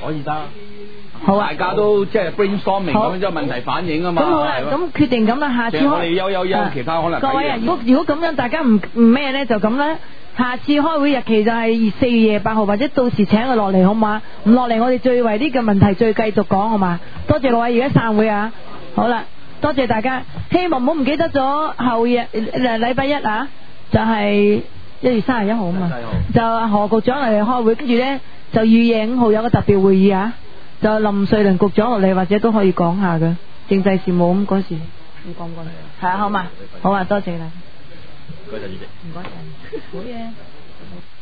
可以得。 好啊， 大家都即係 brainstorming 咁，即係問題反映啊嘛。 咁好啦，咁決定咁啦，下次我哋休，其他可能。 各位啊，如果咁樣大家唔咩咧，就咁啦。下次開會日期就係4月28號，或者到時請佢落嚟好嘛？唔落嚟，我哋最為呢個問題再繼續講好嘛？多謝各位，而家散會啊！好啦，多謝大家，希望唔好唔記得咗後日禮拜一啊，就係1月31號啊嘛，就何局長嚟開會，跟住咧就2月5號有個特別會議啊，就林瑞麟局長落嚟，或者都可以講下嘅政制事務咁嗰時，你講唔講？係啊，好嘛，好啊，多謝啦。唔該晒主席。唔該晒，好嘢。